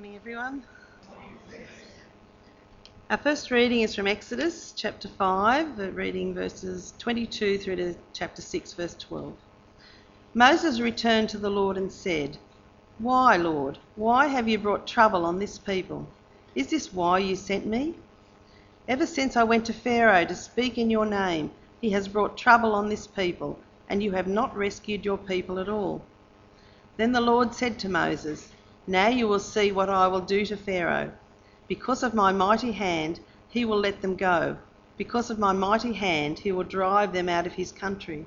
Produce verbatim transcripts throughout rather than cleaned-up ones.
Morning, everyone. Our first reading is from Exodus chapter five, reading verses twenty-two through to chapter six, verse twelve. Moses returned to the Lord and said, "Why, Lord, why have you brought trouble on this people? Is this why you sent me? Ever since I went to Pharaoh to speak in your name, he has brought trouble on this people, and you have not rescued your people at all." Then the Lord said to Moses, "Now you will see what I will do to Pharaoh. Because of my mighty hand, he will let them go. Because of my mighty hand, he will drive them out of his country."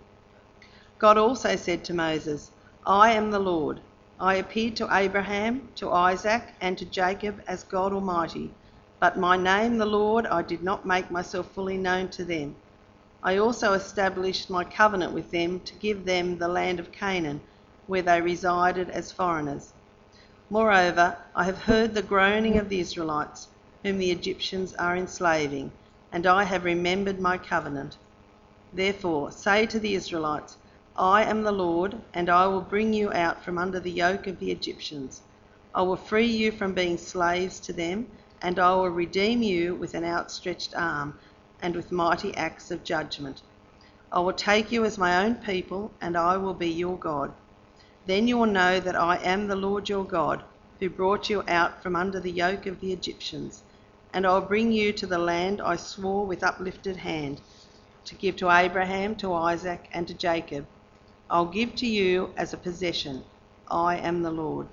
God also said to Moses, "I am the Lord. I appeared to Abraham, to Isaac, and to Jacob as God Almighty, but my name, the Lord, I did not make myself fully known to them. I also established my covenant with them to give them the land of Canaan, where they resided as foreigners. Moreover, I have heard the groaning of the Israelites, whom the Egyptians are enslaving, and I have remembered my covenant. Therefore, say to the Israelites, I am the Lord, and I will bring you out from under the yoke of the Egyptians. I will free you from being slaves to them, and I will redeem you with an outstretched arm and with mighty acts of judgment. I will take you as my own people, and I will be your God. Then you will know that I am the Lord your God, who brought you out from under the yoke of the Egyptians, and I will bring you to the land I swore with uplifted hand to give to Abraham, to Isaac, and to Jacob. I'll give to you as a possession. I am the Lord."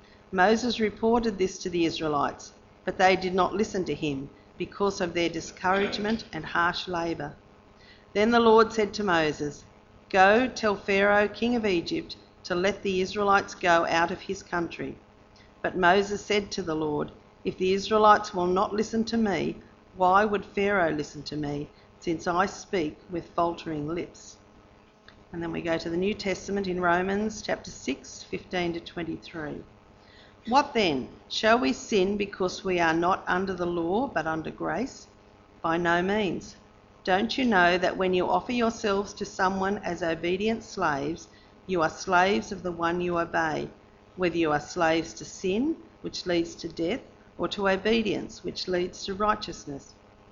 Moses reported this to the Israelites, but they did not listen to him because of their discouragement and harsh labour. Then the Lord said to Moses, "Go tell Pharaoh, king of Egypt, to let the Israelites go out of his country." But Moses said to the Lord, "If the Israelites will not listen to me, why would Pharaoh listen to me, since I speak with faltering lips?" And then we go to the New Testament in Romans chapter six, fifteen to twenty-three. "What then? Shall we sin because we are not under the law but under grace? By no means. Don't you know that when you offer yourselves to someone as obedient slaves, you are slaves of the one you obey, whether you are slaves to sin, which leads to death, or to obedience, which leads to righteousness?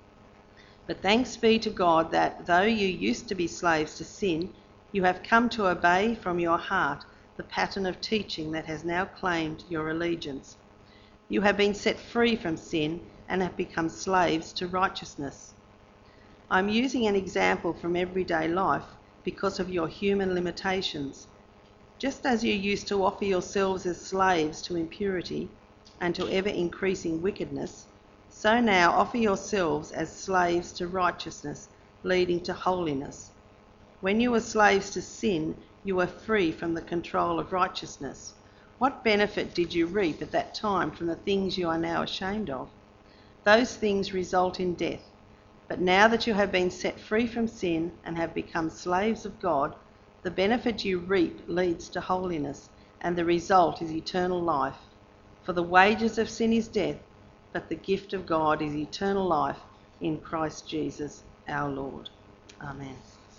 But thanks be to God that, though you used to be slaves to sin, you have come to obey from your heart the pattern of teaching that has now claimed your allegiance. You have been set free from sin and have become slaves to righteousness. I'm using an example from everyday life because of your human limitations. Just as you used to offer yourselves as slaves to impurity and to ever-increasing wickedness, so now offer yourselves as slaves to righteousness, leading to holiness. When you were slaves to sin, you were free from the control of righteousness. What benefit did you reap at that time from the things you are now ashamed of? Those things result in death. But now that you have been set free from sin and have become slaves of God, the benefit you reap leads to holiness, and the result is eternal life. For the wages of sin is death, but the gift of God is eternal life in Christ Jesus our Lord." Amen.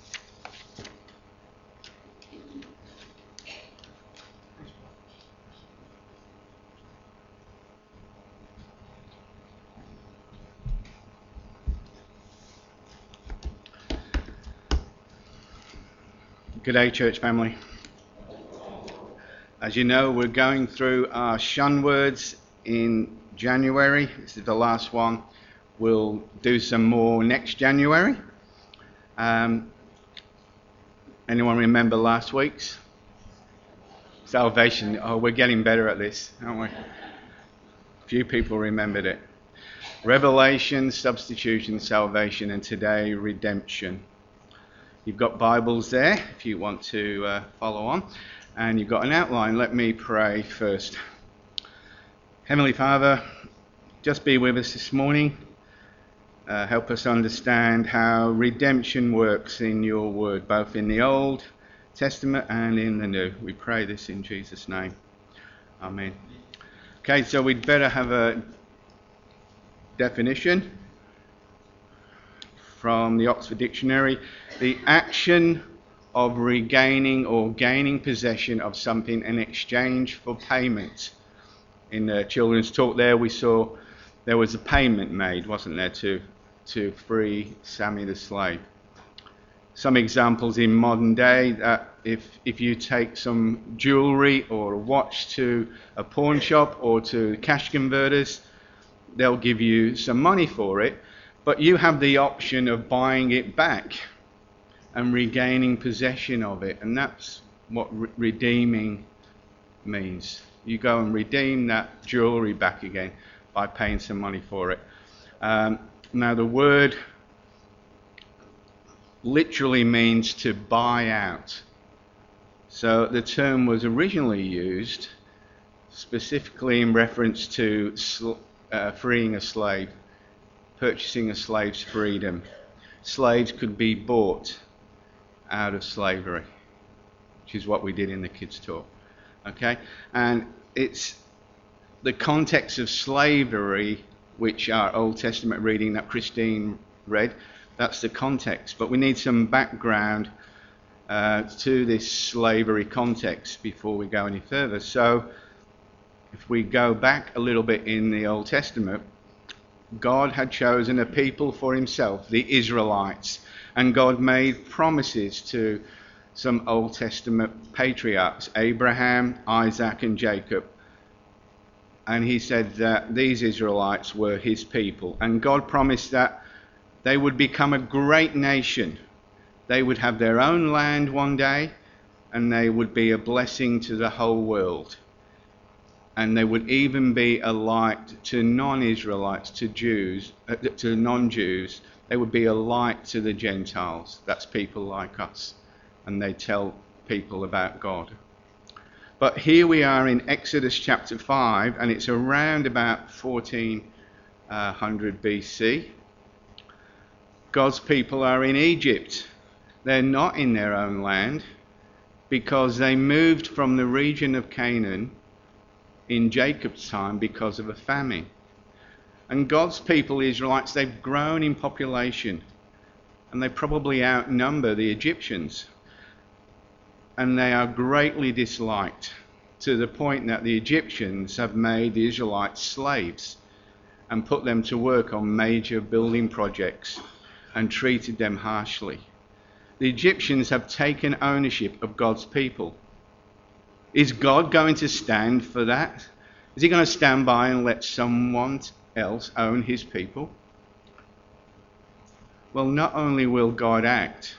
Good day, church family. As you know, we're going through our shun words in January. This is the last one. We'll do some more next January. Um, anyone remember last week's? Salvation. Oh, we're getting better at this, aren't we? A few people remembered it. Revelation, substitution, salvation, and today, redemption. You've got Bibles there if you want to uh, follow on, and you've got an outline. Let me pray first. Heavenly Father, just be with us this morning. Uh, help us understand how redemption works in your word, both in the Old Testament and in the New. We pray this in Jesus' name. Amen. Okay, so we'd better have a definition from the Oxford Dictionary: the action of regaining or gaining possession of something in exchange for payment, in the children's talk there, we saw there was a payment made, wasn't there, to, to free Sammy the slave. Some examples in modern day, that if, if you take some jewellery or a watch to a pawn shop or to cash converters, they'll give you some money for it, but you have the option of buying it back and regaining possession of it, and that's what re- redeeming means. You go and redeem that jewellery back again by paying some money for it. Um, now the word literally means to buy out. So the term was originally used specifically in reference to sl- uh, freeing a slave, purchasing a slave's freedom. Slaves could be bought out of slavery, which is what we did in the kids' talk. Okay? And it's the context of slavery, which our Old Testament reading that Christine read, that's the context. But we need some background uh, to this slavery context before we go any further. So if we go back a little bit in the Old Testament, God had chosen a people for himself, the Israelites, and God made promises to some Old Testament patriarchs, Abraham, Isaac, and Jacob. And he said that these Israelites were his people. And God promised that they would become a great nation. They would have their own land one day, and they would be a blessing to the whole world. And they would even be a light to non-Israelites, to Jews, uh, to non-Jews. They would be a light to the Gentiles. That's people like us. And they tell people about God. But here we are in Exodus chapter five, and it's around about fourteen hundred B C. God's people are in Egypt. They're not in their own land because they moved from the region of Canaan in Jacob's time because of a famine. And God's people, the Israelites, they've grown in population, and they probably outnumber the Egyptians. And they are greatly disliked, to the point that the Egyptians have made the Israelites slaves and put them to work on major building projects and treated them harshly. The Egyptians have taken ownership of God's people. Is God going to stand for that? Is he going to stand by and let someone else own his people? Well, not only will God act,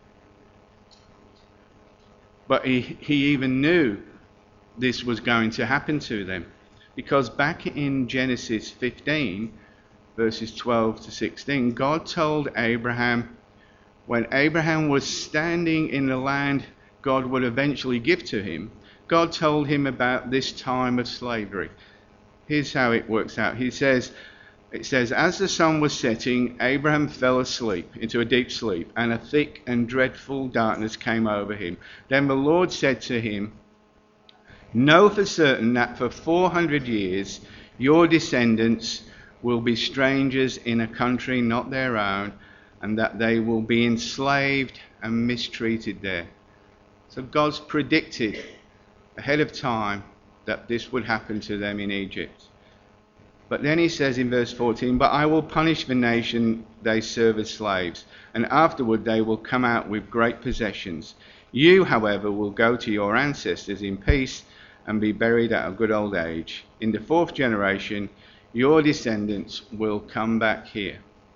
but he, he even knew this was going to happen to them. Because back in Genesis fifteen, verses twelve to sixteen, God told Abraham, when Abraham was standing in the land God would eventually give to him, God told him about this time of slavery. Here's how it works out. He says, it says, as the sun was setting, Abraham fell asleep, into a deep sleep, and a thick and dreadful darkness came over him. Then the Lord said to him, know for certain that for four hundred years your descendants will be strangers in a country not their own, and that they will be enslaved and mistreated there. So God's predicted ahead of time that this would happen to them in Egypt. But then he says in verse fourteen, but I will punish the nation they serve as slaves, and afterward they will come out with great possessions. You, however, will go to your ancestors in peace and be buried at a good old age. In the fourth generation, your descendants will come back here.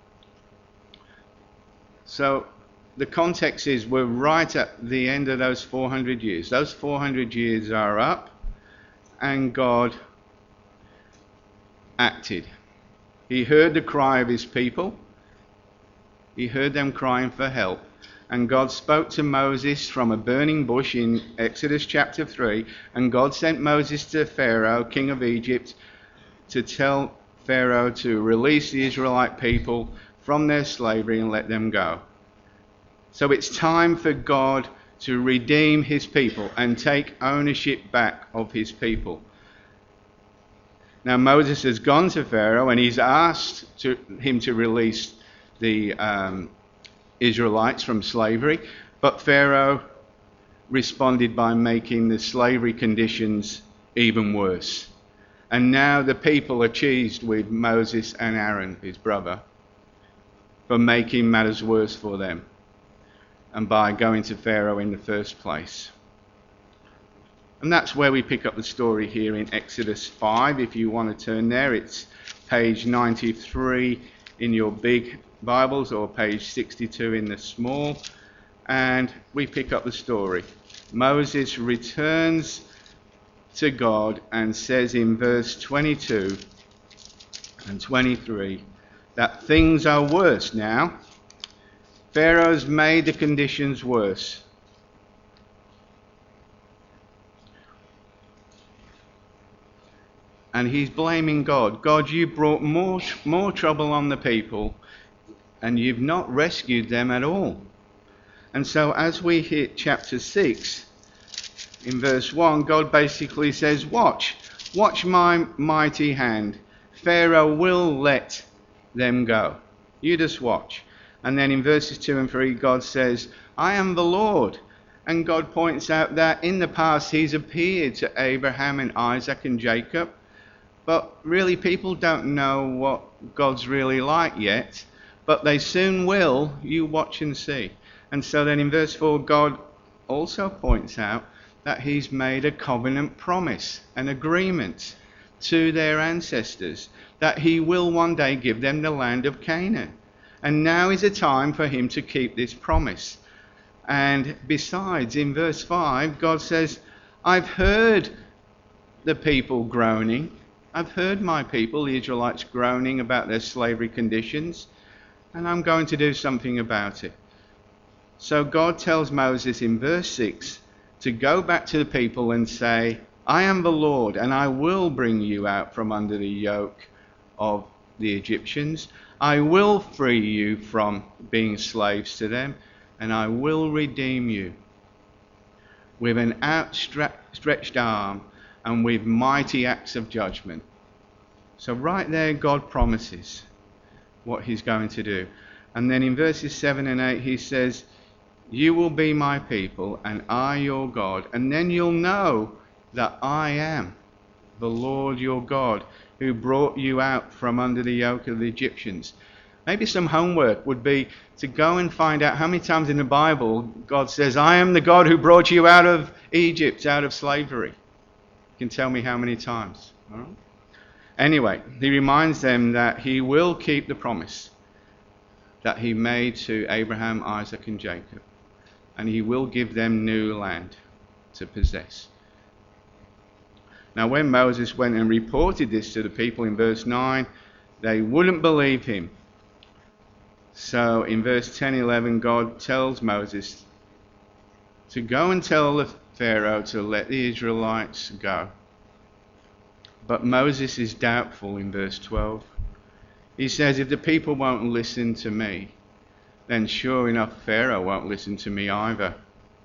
So the context is we're right at the end of those four hundred years. Those four hundred years are up, and God acted. He heard the cry of his people. He heard them crying for help. And God spoke to Moses from a burning bush in Exodus chapter three. And God sent Moses to Pharaoh, king of Egypt, to tell Pharaoh to release the Israelite people from their slavery and let them go. So it's time for God to redeem his people and take ownership back of his people. Now Moses has gone to Pharaoh and he's asked to, him to release the um, Israelites from slavery, but Pharaoh responded by making the slavery conditions even worse. And now the people are cheesed with Moses and Aaron, his brother, for making matters worse for them and by going to Pharaoh in the first place. And that's where we pick up the story here in Exodus five. If you want to turn there, it's page ninety-three in your big Bibles or page sixty-two in the small. And we pick up the story. Moses returns to God and says in verse twenty-two and twenty-three that things are worse now. Pharaoh's made the conditions worse. And he's blaming God. God, you brought more, more trouble on the people and you've not rescued them at all. And so as we hit chapter six, in verse one, God basically says, watch, watch my mighty hand. Pharaoh will let them go. You just watch. And then in verses two and three, God says, I am the Lord. And God points out that in the past he's appeared to Abraham and Isaac and Jacob. But really people don't know what God's really like yet. But they soon will. You watch and see. And so then in verse four, God also points out that he's made a covenant promise, an agreement to their ancestors, that he will one day give them the land of Canaan. And now is a time for him to keep this promise. And besides, in verse five, God says, I've heard the people groaning. I've heard my people, the Israelites, groaning about their slavery conditions, and I'm going to do something about it. So God tells Moses in verse six to go back to the people and say, I am the Lord, and I will bring you out from under the yoke of the Egyptians. I will free you from being slaves to them, and I will redeem you with an outstretched arm and with mighty acts of judgment. So right there, God promises what he's going to do. And then in verses seven and eight, he says, you will be my people, and I your God. And then you'll know that I am the Lord your God, who brought you out from under the yoke of the Egyptians. Maybe some homework would be to go and find out how many times in the Bible God says, I am the God who brought you out of Egypt, out of slavery. You can tell me how many times. All right? Anyway, he reminds them that he will keep the promise that he made to Abraham, Isaac, and Jacob. And he will give them new land to possess. Now when Moses went and reported this to the people in verse nine, they wouldn't believe him. So in verse ten, eleven, God tells Moses to go and tell the Pharaoh to let the Israelites go. But Moses is doubtful in verse twelve. He says, if the people won't listen to me, then sure enough Pharaoh won't listen to me either.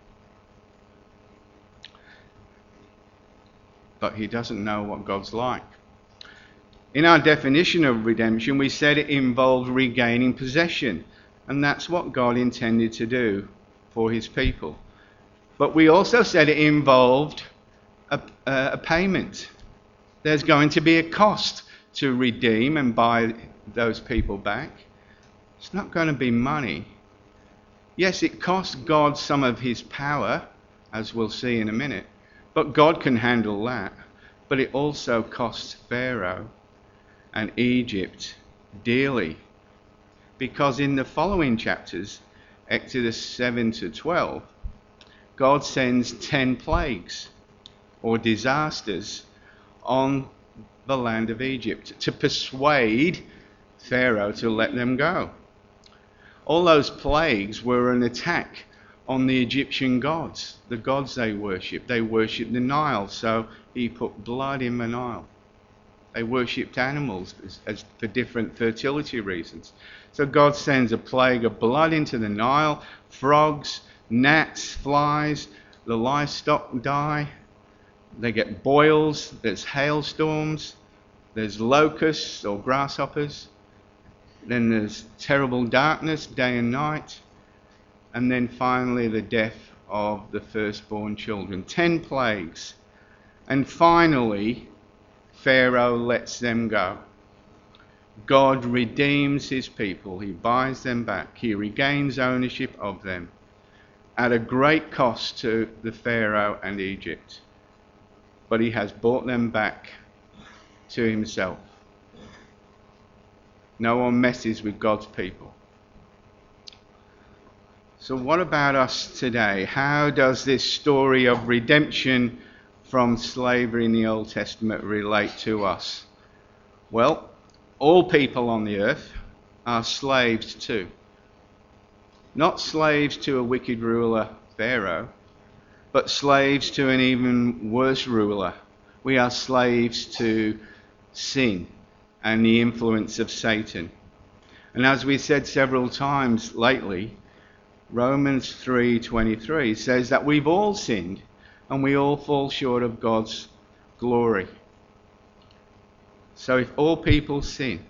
But he doesn't know what God's like. In our definition of redemption, we said it involved regaining possession. And that's what God intended to do for his people. But we also said it involved a, a payment. There's going to be a cost to redeem and buy those people back. It's not going to be money. Yes, it costs God some of his power, as we'll see in a minute. But God can handle that. But it also costs Pharaoh and Egypt dearly. Because in the following chapters, Exodus seven to twelve, God sends ten plagues or disasters on the land of Egypt to persuade Pharaoh to let them go. All those plagues were an attack on the Egyptian gods, the gods they worshipped. They worshipped the Nile, so he put blood in the Nile. They worshipped animals as, as for different fertility reasons. So God sends a plague of blood into the Nile, frogs, gnats, flies, the livestock die. They get boils, there's hailstorms, there's locusts or grasshoppers. Then there's terrible darkness, day and night. And then finally the death of the firstborn children. Ten plagues. And finally, Pharaoh lets them go. God redeems his people. He buys them back. He regains ownership of them at a great cost to the Pharaoh and Egypt. But he has brought them back to himself. No one messes with God's people. So what about us today? How does this story of redemption from slavery in the Old Testament relate to us? Well, all people on the earth are slaves too. Not slaves to a wicked ruler, Pharaoh, but slaves to an even worse ruler. We are slaves to sin and the influence of Satan. And as we said several times lately, Romans three twenty-three says that we've all sinned and we all fall short of God's glory. So if all people sin,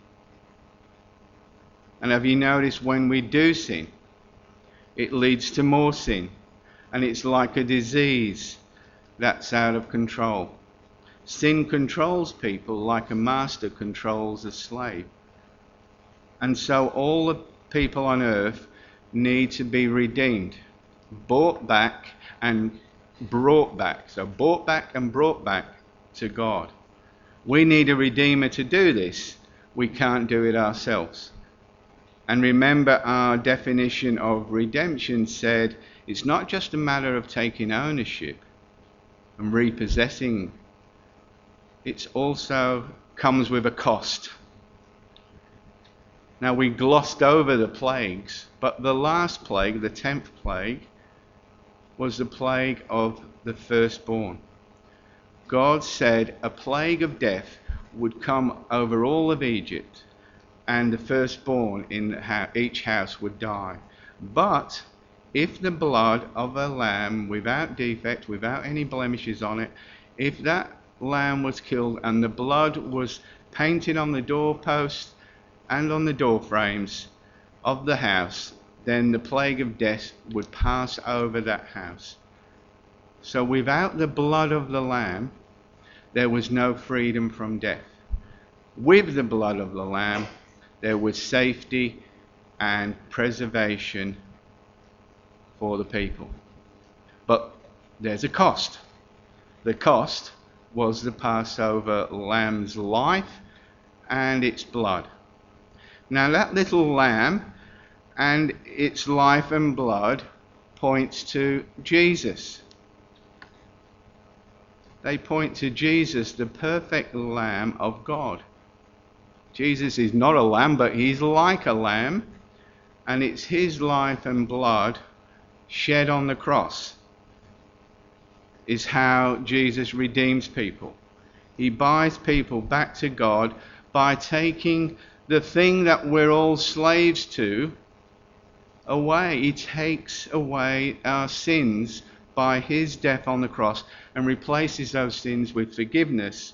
and have you noticed when we do sin, it leads to more sin, and it's like a disease that's out of control. Sin controls people like a master controls a slave. And so all the people on earth need to be redeemed, bought back and brought back. So bought back and brought back to God. We need a redeemer to do this. We can't do it ourselves. And remember, our definition of redemption said it's not just a matter of taking ownership and repossessing. It also comes with a cost. Now, we glossed over the plagues, but the last plague, the tenth plague, was the plague of the firstborn. God said a plague of death would come over all of Egypt, and the firstborn in each house would die. But if the blood of a lamb without defect, without any blemishes on it, if that lamb was killed and the blood was painted on the doorposts and on the door frames of the house, then the plague of death would pass over that house. So without the blood of the lamb, there was no freedom from death. With the blood of the lamb, there was safety and preservation for the people. But there's a cost. The cost was the Passover lamb's life and its blood. Now that little lamb and its life and blood points to Jesus. They point to Jesus, the perfect Lamb of God. Jesus is not a lamb, but he's like a lamb, and it's his life and blood shed on the cross is how Jesus redeems people. He buys people back to God by taking the thing that we're all slaves to away. He takes away our sins by his death on the cross and replaces those sins with forgiveness.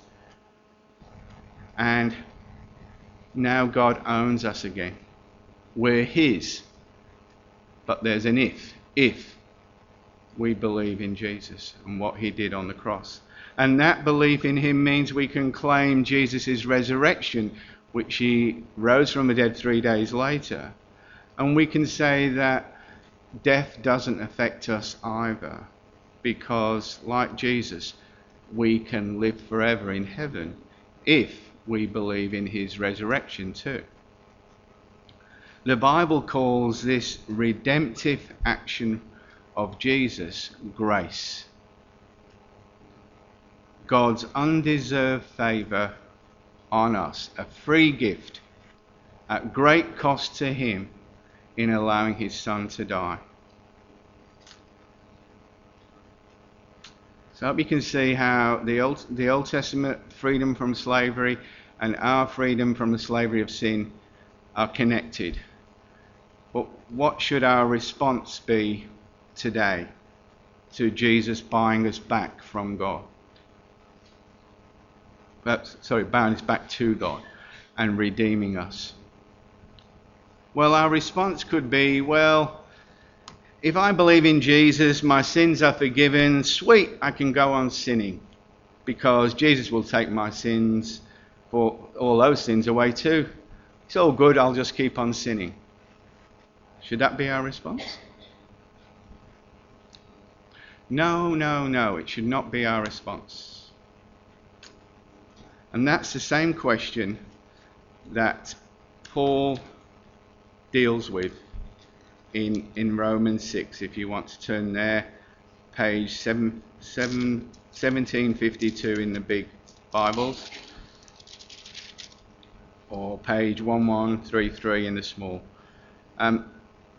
And now God owns us again. We're his. But there's an if. If we believe in Jesus and what he did on the cross. And that belief in him means we can claim Jesus' resurrection, which he rose from the dead three days later. And we can say that death doesn't affect us either, because like Jesus, we can live forever in heaven if we believe in his resurrection too. The Bible calls this redemptive action of Jesus grace. God's undeserved favour on us, a free gift at great cost to him in allowing his son to die. So I hope you can see how the Old, the Old Testament freedom from slavery and our freedom from the slavery of sin are connected. But what should our response be today to Jesus buying us back from God? That's, sorry, buying us back to God and redeeming us. Well, our response could be, well, if I believe in Jesus, my sins are forgiven. Sweet, I can go on sinning. because Jesus will take my sins, for all those sins away too. It's all good, I'll just keep on sinning. Should that be our response? No, no, no, it should not be our response. And that's the same question that Paul deals with in, in Romans six, if you want to turn there, page seven, seven, seventeen fifty-two in the big Bibles, or page eleven thirty-three in the small. Um,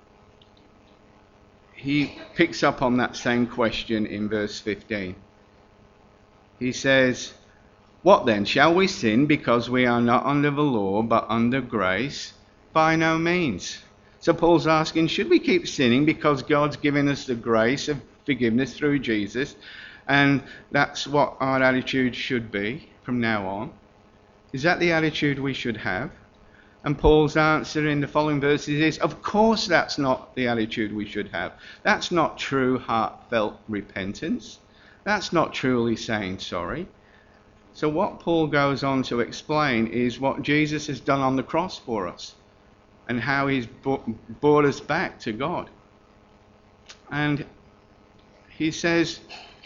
he picks up on that same question in verse fifteen. He says, "What then? Shall we sin because we are not under the law but under grace? By no means." So Paul's asking, should we keep sinning because God's given us the grace of forgiveness through Jesus, and that's what our attitude should be from now on? Is that the attitude we should have? And Paul's answer in the following verses is, of course that's not the attitude we should have. That's not true heartfelt repentance. That's not truly saying sorry. So what Paul goes on to explain is what Jesus has done on the cross for us, and how he's brought us back to God. And he says,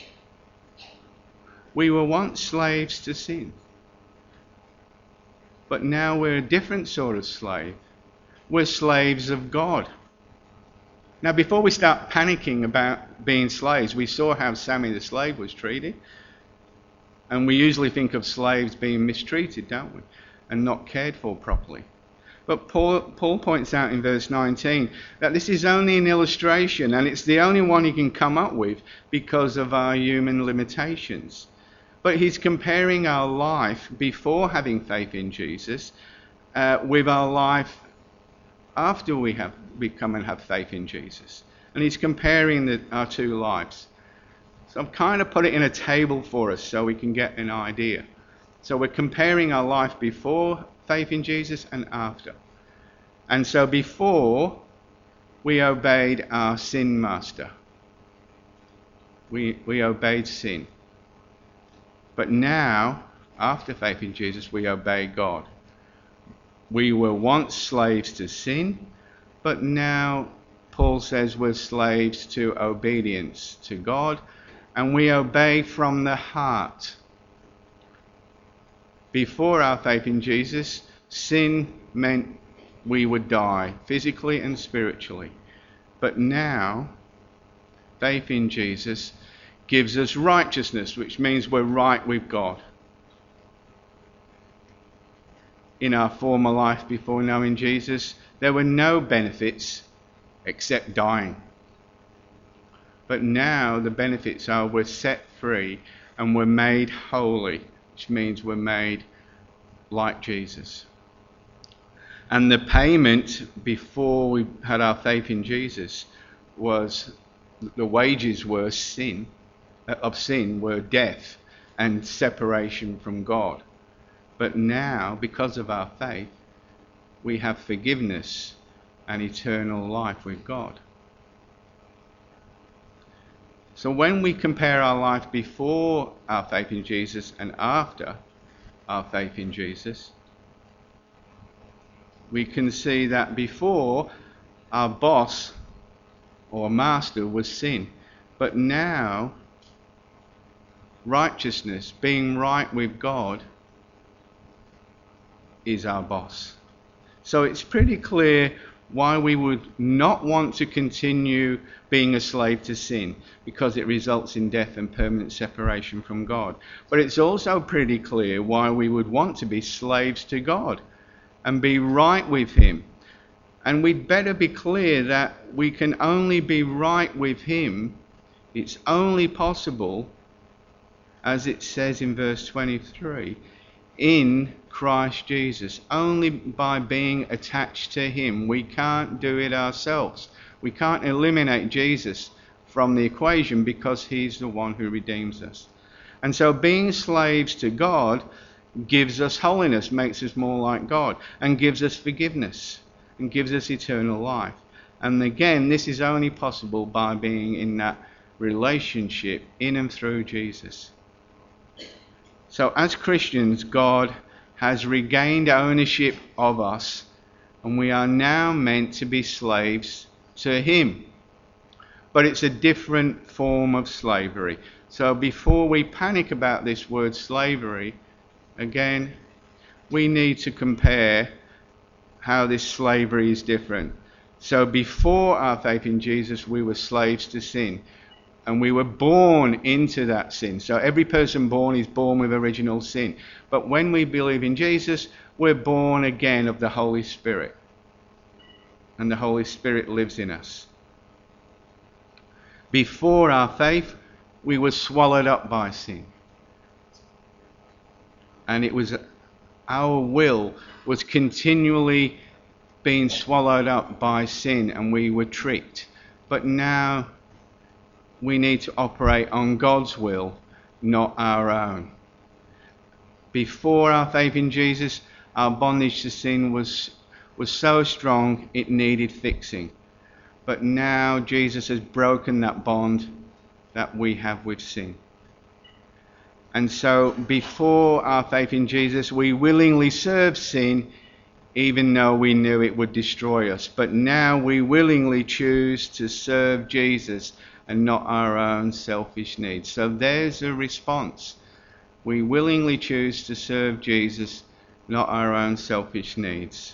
we were once slaves to sin, but now we're a different sort of slave. We're slaves of God. Now, before we start panicking about being slaves, we saw how Sammy the slave was treated. And we usually think of slaves being mistreated, don't we? And not cared for properly. But Paul, Paul points out in verse nineteen that this is only an illustration, and it's the only one he can come up with because of our human limitations. But he's comparing our life before having faith in Jesus uh, with our life after we have become and have faith in Jesus. And he's comparing the, our two lives. So I've kind of put it in a table for us so we can get an idea. So we're comparing our life before faith in Jesus and after. And so before, we obeyed our sin master. We, we obeyed sin. But now, after faith in Jesus, we obey God. We were once slaves to sin, but now Paul says we're slaves to obedience to God, and we obey from the heart. Before our faith in Jesus, sin meant we would die physically and spiritually. But now, faith in Jesus gives us righteousness, which means we're right with God. In our former life before knowing Jesus, there were no benefits except dying. But now the benefits are we're set free and we're made holy, which means we're made like Jesus. And the payment before we had our faith in Jesus was, the wages were sin, of sin were death and separation from God. But now, because of our faith, we have forgiveness and eternal life with God. So when we compare our life before our faith in Jesus and after our faith in Jesus, we can see that before, our boss or master was sin. But now, righteousness, being right with God, is our boss. So it's pretty clear why we would not want to continue being a slave to sin, because it results in death and permanent separation from God. But it's also pretty clear why we would want to be slaves to God and be right with him. And we'd better be clear that we can only be right with him, it's only possible, as it says in verse twenty-three, in Christ Jesus. Only by being attached to him. We can't do it ourselves. We can't eliminate Jesus from the equation because he's the one who redeems us. And so being slaves to God gives us holiness, makes us more like God, and gives us forgiveness, and gives us eternal life. And again, this is only possible by being in that relationship in and through Jesus. So as Christians, God has regained ownership of us, and we are now meant to be slaves to him. But it's a different form of slavery. So before we panic about this word slavery, again, we need to compare how this slavery is different. So before our faith in Jesus, we were slaves to sin. And we were born into that sin. So every person born is born with original sin. But when we believe in Jesus, we're born again of the Holy Spirit. And the Holy Spirit lives in us. Before our faith, we were swallowed up by sin. And it was our will was continually being swallowed up by sin, and we were tricked. But now we need to operate on God's will, not our own. Before our faith in Jesus, our bondage to sin was, was so strong it needed fixing. But now Jesus has broken that bond that we have with sin. And so before our faith in Jesus, we willingly served sin, even though we knew it would destroy us. But now we willingly choose to serve Jesus and not our own selfish needs. So there's a response. We willingly choose to serve Jesus, not our own selfish needs.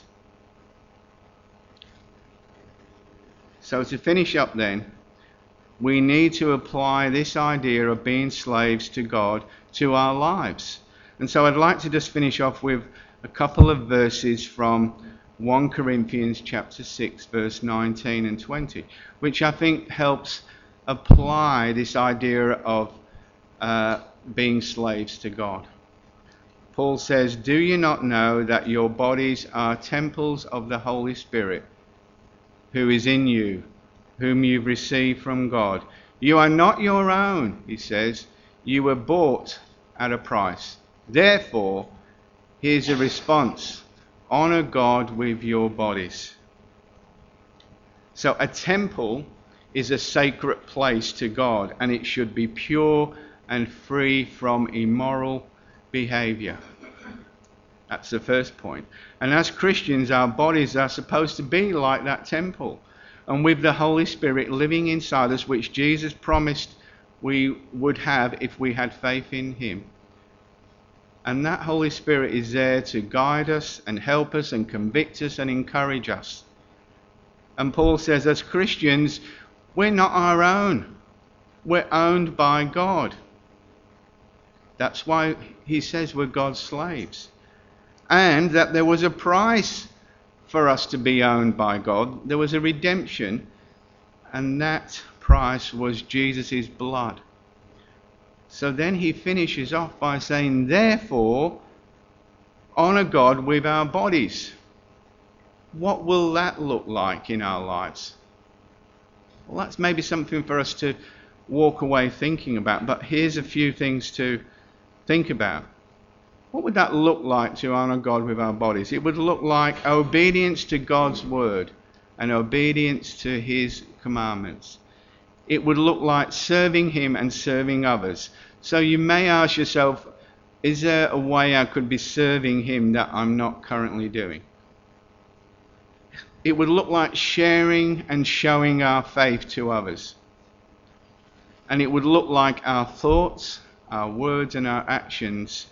So to finish up then, we need to apply this idea of being slaves to God to our lives. And so I'd like to just finish off with a couple of verses from First Corinthians chapter six, verse nineteen and twenty, which I think helps apply this idea of uh, being slaves to God. Paul says, "Do you not know that your bodies are temples of the Holy Spirit, who is in you, whom you've received from God? You are not your own," he says. "You were bought at a price. Therefore, here's a response. Honor God with your bodies." So a temple is a sacred place to God, and it should be pure and free from immoral behavior. That's the first point. And as Christians, our bodies are supposed to be like that temple. And with the Holy Spirit living inside us, which Jesus promised we would have if we had faith in him. And that Holy Spirit is there to guide us and help us and convict us and encourage us. And Paul says, as Christians, we're not our own. We're owned by God. That's why he says we're God's slaves. And that there was a price for us to be owned by God. There was a redemption, and that price was Jesus' blood. So then he finishes off by saying, therefore, honour God with our bodies. What will that look like in our lives? Well, that's maybe something for us to walk away thinking about, but here's a few things to think about. What would that look like to honour God with our bodies? It would look like obedience to God's word and obedience to his commandments. It would look like serving him and serving others. So you may ask yourself, is there a way I could be serving him that I'm not currently doing? It would look like sharing and showing our faith to others. And it would look like our thoughts, our words and our actions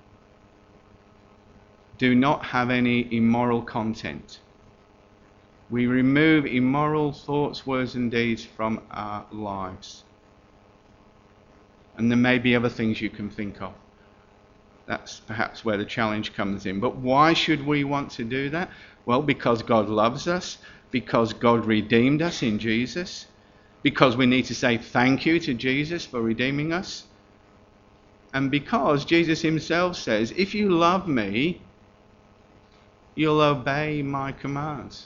do not have any immoral content. We remove immoral thoughts, words and deeds from our lives. And there may be other things you can think of. That's perhaps where the challenge comes in. But why should we want to do that? Well, because God loves us, because God redeemed us in Jesus, because we need to say thank you to Jesus for redeeming us, and because Jesus himself says, if you love me, you'll obey my commands.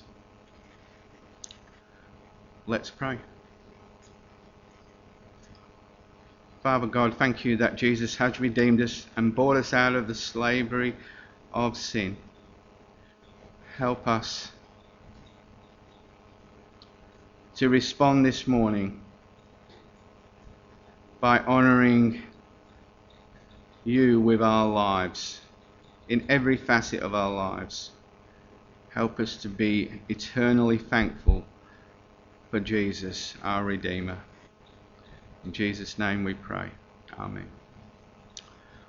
Let's pray. Father God, thank you that Jesus has redeemed us and brought us out of the slavery of sin. Help us to respond this morning by honouring you with our lives, in every facet of our lives. Help us to be eternally thankful for Jesus, our Redeemer. In Jesus' name we pray. Amen.